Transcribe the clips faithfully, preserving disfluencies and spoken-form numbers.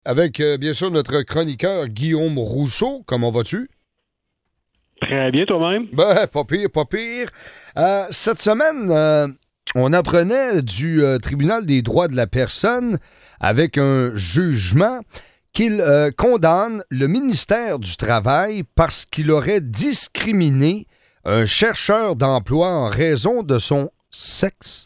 Avec, euh, bien sûr, notre chroniqueur Guillaume Rousseau. Comment vas-tu? Très bien, toi-même. Ben, pas pire, pas pire. Euh, cette semaine, euh, on apprenait du euh, Tribunal des droits de la personne avec un jugement qu'il euh, condamne le ministère du Travail parce qu'il aurait discriminé un chercheur d'emploi en raison de son sexe.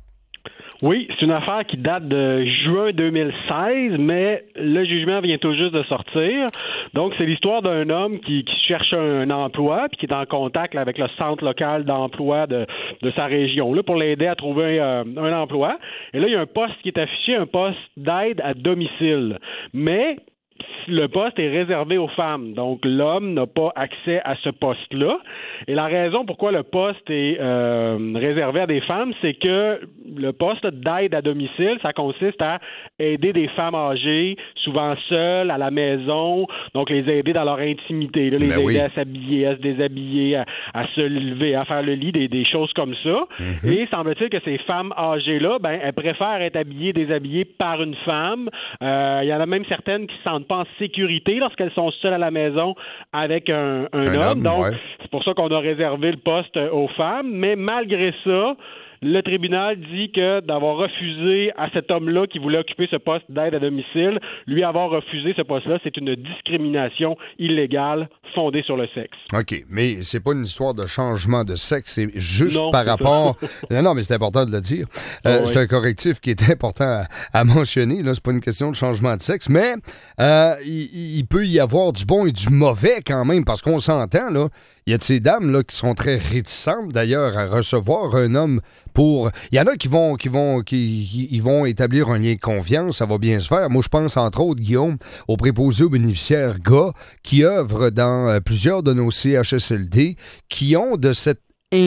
Oui, c'est une affaire qui date de juin deux mille seize, mais le jugement vient tout juste de sortir. Donc, c'est l'histoire d'un homme qui, qui cherche un emploi puis qui est en contact là, avec le centre local d'emploi de, de sa région là, pour l'aider à trouver euh, un emploi. Et là, il y a un poste qui est affiché, un poste d'aide à domicile. Mais le poste est réservé aux femmes. Donc, l'homme n'a pas accès à ce poste-là. Et la raison pourquoi le poste est euh, réservé à des femmes, c'est que le poste d'aide à domicile, ça consiste à aider des femmes âgées, souvent seules, à la maison, donc les aider dans leur intimité, là, les Ben aider oui. à s'habiller, à se déshabiller, à, à se lever, à faire le lit, des, des choses comme ça. Mm-hmm. Et semble-t-il que ces femmes âgées-là, ben, elles préfèrent être habillées, déshabillées par une femme. Euh, il y en a même certaines qui ne se sentent pas en sécurité lorsqu'elles sont seules à la maison avec un, un, Un homme. homme, Donc, ouais. c'est pour ça qu'on a réservé le poste aux femmes. Mais malgré ça, le tribunal dit que d'avoir refusé à cet homme-là qui voulait occuper ce poste d'aide à domicile, lui avoir refusé ce poste-là, c'est une discrimination illégale fondée sur le sexe. OK, mais c'est pas une histoire de changement de sexe, c'est juste Non, par c'est rapport... non, non, mais c'est important de le dire. Euh, Oh, c'est oui. un correctif qui est important à, à mentionner. Là, c'est pas une question de changement de sexe, mais euh, il, il peut y avoir du bon et du mauvais quand même, parce qu'on s'entend, là. Il y a de ces dames là, qui sont très réticentes, d'ailleurs, à recevoir un homme pour... Il y en a qui vont, qui vont, qui, qui- ils vont établir un lien de confiance, ça va bien se faire. Moi, je pense, entre autres, Guillaume, au préposé aux bénéficiaires gars qui œuvrent dans euh, plusieurs de nos C H S L D, qui ont de cette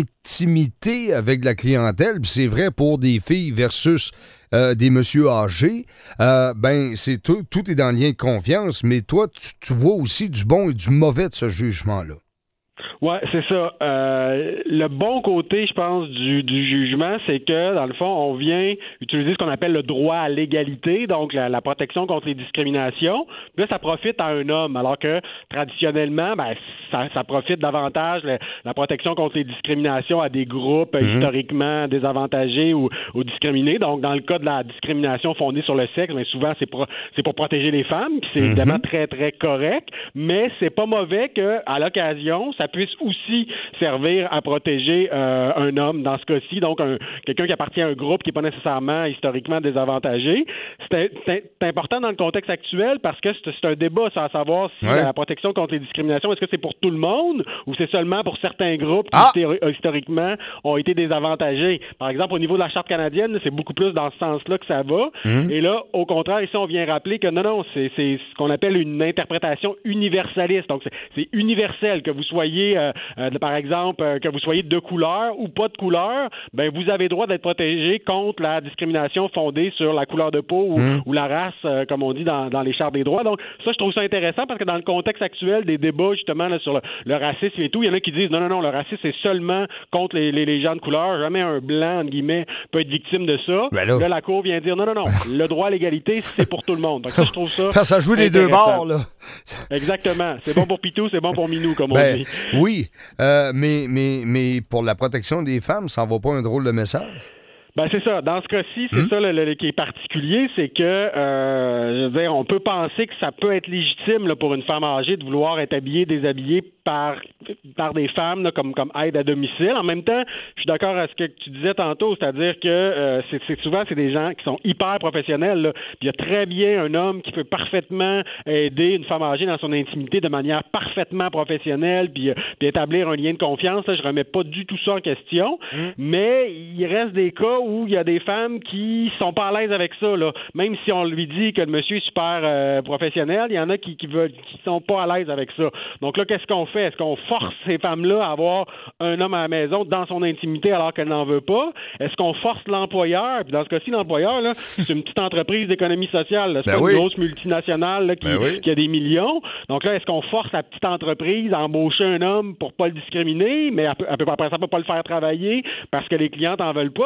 intimité avec la clientèle, puis c'est vrai pour des filles versus euh, des messieurs âgés, euh, ben c'est tout, tout est dans le lien de confiance, mais toi, tu, tu vois aussi du bon et du mauvais de ce jugement-là. Ouais, c'est ça. Euh, le bon côté, je pense, du, du jugement, c'est que, dans le fond, on vient utiliser ce qu'on appelle le droit à l'égalité, donc la, la protection contre les discriminations. Puis là, ça profite à un homme, alors que traditionnellement, ben, ça, ça profite davantage la, la protection contre les discriminations à des groupes euh, historiquement désavantagés ou, ou discriminés. Donc, dans le cas de la discrimination fondée sur le sexe, bien souvent, c'est pour, c'est pour protéger les femmes, puis c'est évidemment très, très correct, mais c'est pas mauvais qu'à l'occasion, ça puisse aussi servir à protéger euh, un homme dans ce cas-ci, donc un, quelqu'un qui appartient à un groupe qui n'est pas nécessairement historiquement désavantagé. C'est, c'est, c'est important dans le contexte actuel parce que c'est, c'est un débat sur à savoir si Ouais. la protection contre les discriminations, est-ce que c'est pour tout le monde ou c'est seulement pour certains groupes qui Ah! histori- historiquement ont été désavantagés. Par exemple, au niveau de la Charte canadienne, c'est beaucoup plus dans ce sens-là que ça va. Et là, au contraire, ici, on vient rappeler que non, non, c'est, c'est ce qu'on appelle une interprétation universaliste. Donc, c'est, c'est universel que vous soyez euh, euh, par exemple, euh, que vous soyez de couleur ou pas de couleur, ben vous avez droit d'être protégé contre la discrimination fondée sur la couleur de peau ou, Mmh. ou la race, euh, comme on dit dans, dans les chartes des droits. Donc, ça, je trouve ça intéressant parce que dans le contexte actuel des débats, justement, là, sur le, le racisme et tout, il y en a qui disent non, non, non, le racisme, c'est seulement contre les, les, les gens de couleur. Jamais un blanc, entre guillemets, peut être victime de ça. Ben là. là, la Cour vient dire non, non, non, le droit à l'égalité, c'est pour tout le monde. Donc, ça, je trouve ça. Ça, ça joue les deux intéressant. bords, là. Exactement. C'est bon pour Pitou, c'est bon pour Minou, comme on Ben, dit. oui, euh, mais, mais, mais pour la protection des femmes, ça envoie pas un drôle de message? Ben c'est ça. Dans ce cas-ci, c'est Hum. ça le, le- qui est particulier, c'est que euh, je veux dire, on peut penser que ça peut être légitime là, pour une femme âgée de vouloir être habillée, déshabillée par par des femmes là, comme comme aide à domicile. En même temps, je suis d'accord avec ce que tu disais tantôt, c'est-à-dire que euh, c'est, c'est souvent c'est des gens qui sont hyper professionnels. Là. Puis il y a très bien un homme qui peut parfaitement aider une femme âgée dans son intimité de manière parfaitement professionnelle, puis, euh, puis établir un lien de confiance. Là, je remets pas du tout ça en question, mais il reste des cas où il y a des femmes qui sont pas à l'aise avec ça. Là. Même si on lui dit que le monsieur est super euh, professionnel, il y en a qui qui veulent qui sont pas à l'aise avec ça. Donc là, qu'est-ce qu'on fait? Est-ce qu'on force ces femmes-là à avoir un homme à la maison dans son intimité alors qu'elle n'en veut pas? Est-ce qu'on force l'employeur? Puis dans ce cas-ci, l'employeur, là, c'est une petite entreprise d'économie sociale. Là. C'est Ben pas oui. une grosse multinationale là, qui, Ben oui. qui a des millions. Donc là, est-ce qu'on force la petite entreprise à embaucher un homme pour pas le discriminer, mais elle peut, elle peut, après ça, elle peut pas le faire travailler parce que les clients n'en veulent pas? Donc,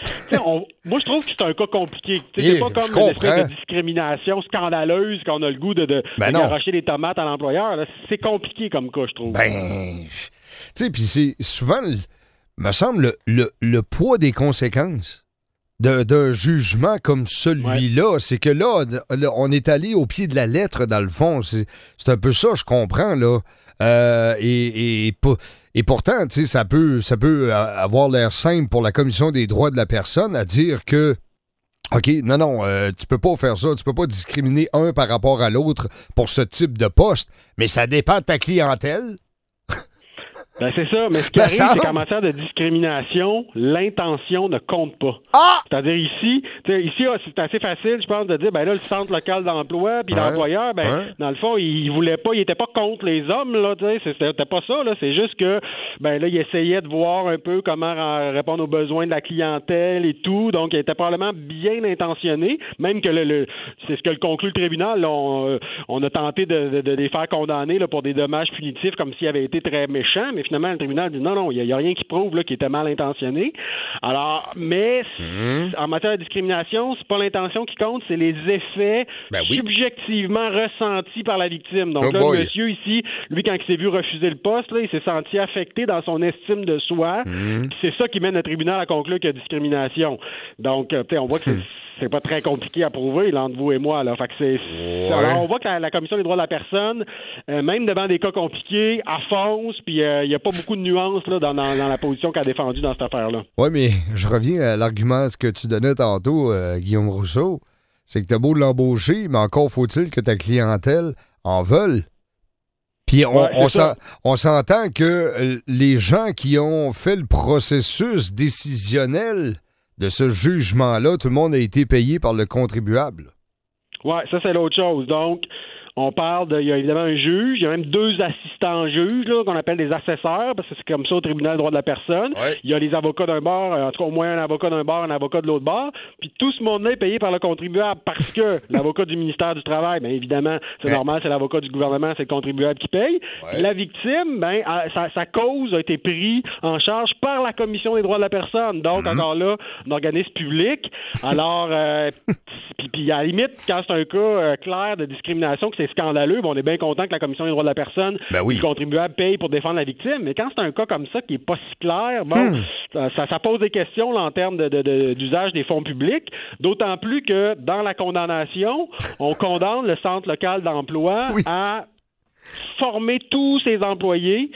on, moi, je trouve que c'est un cas compliqué. C'est pas comme une espèce de discrimination scandaleuse qu'on a le goût de, de, ben de garocher des tomates à l'employeur. Là. C'est compliqué comme cas, je trouve. Ben, tu sais, puis c'est souvent, me semble, le, le, le poids des conséquences d'un, d'un jugement comme celui-là. Ouais. C'est que là, là, on est allé au pied de la lettre, dans le fond. C'est, c'est un peu ça, je comprends, là. Euh, et, et, et pourtant, tu sais, ça peut, ça peut avoir l'air simple pour la Commission des droits de la personne à dire que, OK, non, non, euh, tu peux pas faire ça, tu peux pas discriminer un par rapport à l'autre pour ce type de poste, mais ça dépend de ta clientèle. Ben c'est ça, mais ce qui ben arrive, ça... c'est qu'en matière de discrimination, l'intention ne compte pas. Ah! C'est-à-dire ici, ici c'est assez facile, je pense, de dire, ben là, le centre local d'emploi, puis ouais. l'employeur, ben ouais. dans le fond, il, il voulait pas, il était pas contre les hommes, là, tu sais, c'était pas ça, là, c'est juste que, ben là, il essayait de voir un peu comment répondre aux besoins de la clientèle et tout, donc il était probablement bien intentionné, même que le, le c'est ce que le conclut le tribunal, là, on, on a tenté de, de, de les faire condamner là, pour des dommages punitifs comme s'ils avaient été très méchants, mais finalement, le tribunal dit non, non, il n'y a, a rien qui prouve là, qu'il était mal intentionné. Alors, mais mmh. en matière de discrimination, c'est pas l'intention qui compte, c'est les effets ben oui. subjectivement ressentis par la victime. Donc oh là, boy. le monsieur ici, lui, quand il s'est vu refuser le poste, là, il s'est senti affecté dans son estime de soi. Mmh. C'est ça qui mène le tribunal à conclure qu'il y a discrimination. Donc, euh, on voit que c'est mmh. c'est pas très compliqué à prouver, là, entre vous et moi. Là. Fait que c'est, ouais. Alors, on voit que la, la Commission des droits de la personne, euh, même devant des cas compliqués, elle fonce, puis il euh, n'y a pas beaucoup de nuances là, dans, dans, dans la position qu'elle a défendue dans cette affaire-là. Oui, mais je reviens à l'argument que tu donnais tantôt, euh, Guillaume Rousseau. C'est que t'as beau l'embaucher, mais encore faut-il que ta clientèle en veuille. Puis on, ouais, on, s'en, on s'entend que les gens qui ont fait le processus décisionnel de ce jugement-là, tout le monde a été payé par le contribuable. Oui, ça, c'est l'autre chose. Donc, on parle de, il y a évidemment un juge, il y a même deux assistants juges là, qu'on appelle des assesseurs, parce que c'est comme ça au tribunal des droits de la personne. Ouais. Il y a les avocats d'un bord, en tout cas au moins un avocat d'un bord, un avocat de l'autre bord, puis tout ce monde-là est payé par le contribuable parce que l'avocat du ministère du Travail, bien évidemment, c'est ouais. normal, c'est l'avocat du gouvernement, c'est le contribuable qui paye. Ouais. La victime, ben, sa, sa cause a été prise en charge par la Commission des droits de la personne. Donc, mm-hmm. encore là, un organisme public. Alors, euh, puis à la limite, quand c'est un cas euh, clair de discrimination, que c'est scandaleux, bon, on est bien content que la Commission des droits de la personne, ben oui. le contribuable paye pour défendre la victime, mais quand c'est un cas comme ça qui est pas si clair, bon, hmm. ça, ça pose des questions là, en termes de, de, de, d'usage des fonds publics, d'autant plus que dans la condamnation, on condamne le centre local d'emploi oui. à former tous ses employés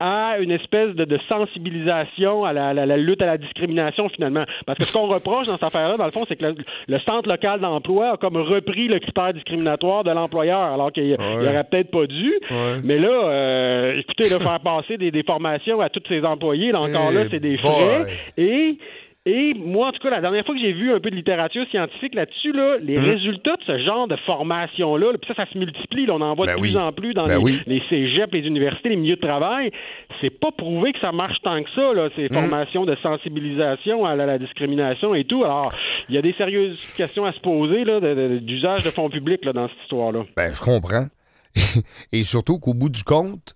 à une espèce de, de sensibilisation à la, la, la lutte à la discrimination, finalement. Parce que ce qu'on reproche dans cette affaire-là, dans le fond, c'est que le, le centre local d'emploi a comme repris le critère discriminatoire de l'employeur, alors qu'il ouais. n'aurait peut-être pas dû. Ouais. Mais là, euh, écoutez, là, faire passer des, des formations à tous ses employés, là, encore là, c'est des frais. Ouais. Et... Et moi, en tout cas, la dernière fois que j'ai vu un peu de littérature scientifique là-dessus, là, les mmh. résultats de ce genre de formation-là, puis ça, ça se multiplie, là, on en voit ben de oui. plus en plus dans ben les, oui. les cégeps, les universités, les milieux de travail. C'est pas prouvé que ça marche tant que ça, là, ces mmh. formations de sensibilisation à la, la discrimination et tout. Alors, il y a des sérieuses questions à se poser là, de, de, d'usage de fonds publics là, dans cette histoire-là. Ben, je comprends. Et surtout qu'au bout du compte,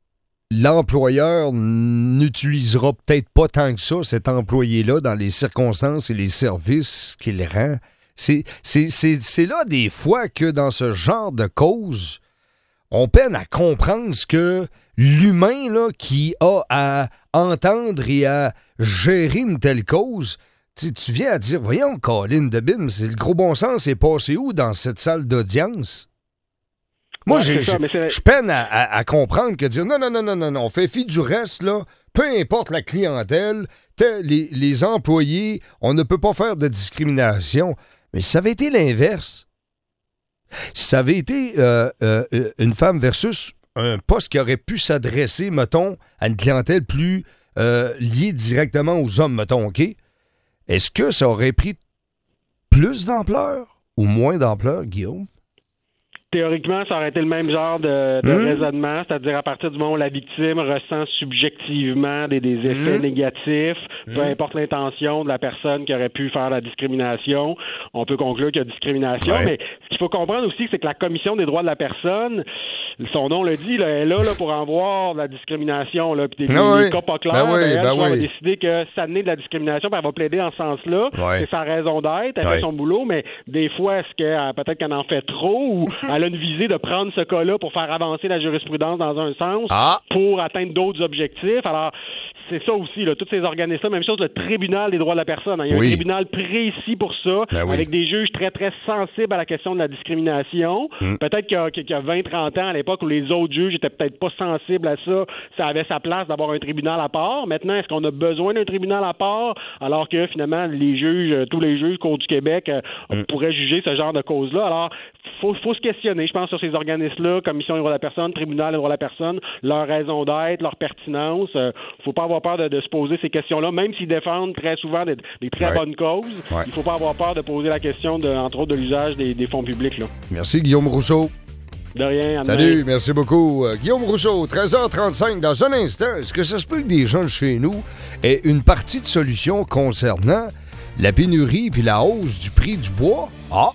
l'employeur n'utilisera peut-être pas tant que ça cet employé-là dans les circonstances et les services qu'il rend. C'est, c'est, c'est, c'est là des fois que dans ce genre de cause, on peine à comprendre ce que l'humain là, qui a à entendre et à gérer une telle cause, tu, tu viens à dire, voyons, Colin Debin, c'est le gros bon sens est passé où dans cette salle d'audience? Moi, ouais, je peine à, à, à comprendre que dire non, non, non, non, non, non, on fait fi du reste, là, peu importe la clientèle, les, les employés, on ne peut pas faire de discrimination. Mais si ça avait été l'inverse, si ça avait été euh, euh, une femme versus un poste qui aurait pu s'adresser, mettons, à une clientèle plus euh, liée directement aux hommes, mettons, OK? Est-ce que ça aurait pris plus d'ampleur ou moins d'ampleur, Guillaume? Théoriquement, ça aurait été le même genre de, de mmh. raisonnement, c'est-à-dire à partir du moment où la victime ressent subjectivement des, des effets mmh. négatifs, mmh. peu importe l'intention de la personne qui aurait pu faire la discrimination, on peut conclure qu'il y a discrimination. Ouais. Mais ce qu'il faut comprendre aussi, c'est que la Commission des droits de la personne, son nom le dit, là, elle est là, là pour en voir de la discrimination, là, puis des, ah des oui. cas pas clairs. Ben oui, elle, ben elle oui. va décider que ça amené de la discrimination, puis elle va plaider en ce sens-là. Ouais. C'est sa raison d'être, elle ouais. fait son boulot, mais des fois, est-ce qu'elle peut-être qu'elle en fait trop ou elle a une visée de prendre ce cas-là pour faire avancer la jurisprudence dans un sens ah. pour atteindre d'autres objectifs. Alors, c'est ça aussi, là, tous ces organismes-là, même chose, le tribunal des droits de la personne. Il y a oui. un tribunal précis pour ça, ben oui. avec des juges très, très sensibles à la question de la discrimination. Mm. Peut-être qu'il y a, qu'il y a vingt trente ans, à l'époque, où les autres juges étaient peut-être pas sensibles à ça, ça avait sa place d'avoir un tribunal à part. Maintenant, est-ce qu'on a besoin d'un tribunal à part, alors que, finalement, les juges, tous les juges Cour du Québec euh, mm. pourraient juger ce genre de cause-là? Alors, faut, faut se questionner, je pense, sur ces organismes-là, Commission des droits de la personne, Tribunal des droits de la personne, leur raison d'être, leur pertinence. Euh, faut pas avoir peur de, de se poser ces questions-là, même s'ils défendent très souvent des, des très ouais. bonnes causes. Ouais. Il faut pas avoir peur de poser la question, de, entre autres, de l'usage des, des fonds publics. Là. Merci, Guillaume Rousseau. De rien. Salut, merci beaucoup. Euh, Guillaume Rousseau, treize heures trente-cinq. Dans un instant, est-ce que ça se peut que des gens de chez nous aient une partie de solution concernant la pénurie puis la hausse du prix du bois? Ah!